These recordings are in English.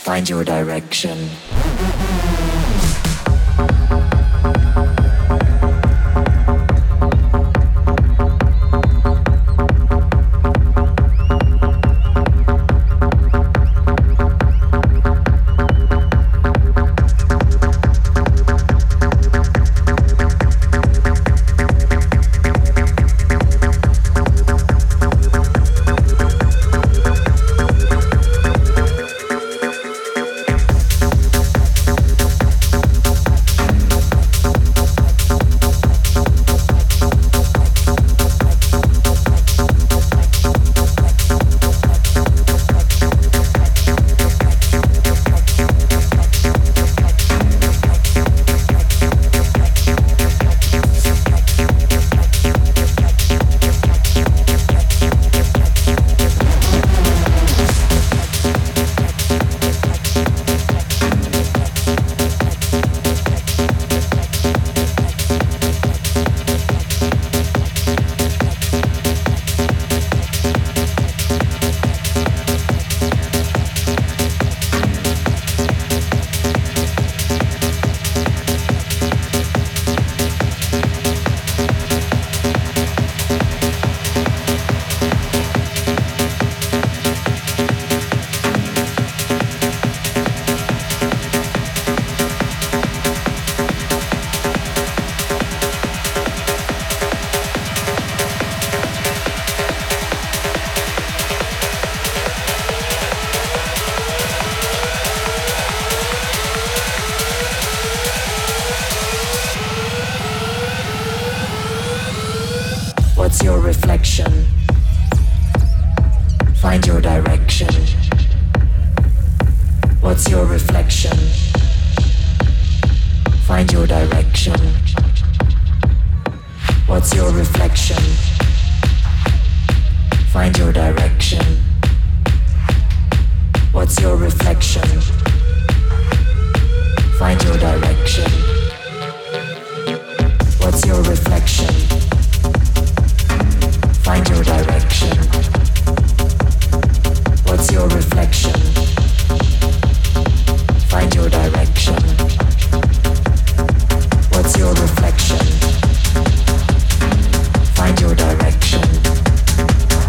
Find your direction. What's your reflection? Find your direction. What's your reflection? Find your direction. What's your reflection? Find your direction. What's your reflection? Find your direction. What's your reflection? Find your direction. What's your reflection? Find your direction. What's your reflection? Find your direction.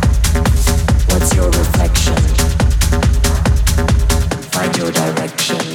What's your reflection? Find your direction.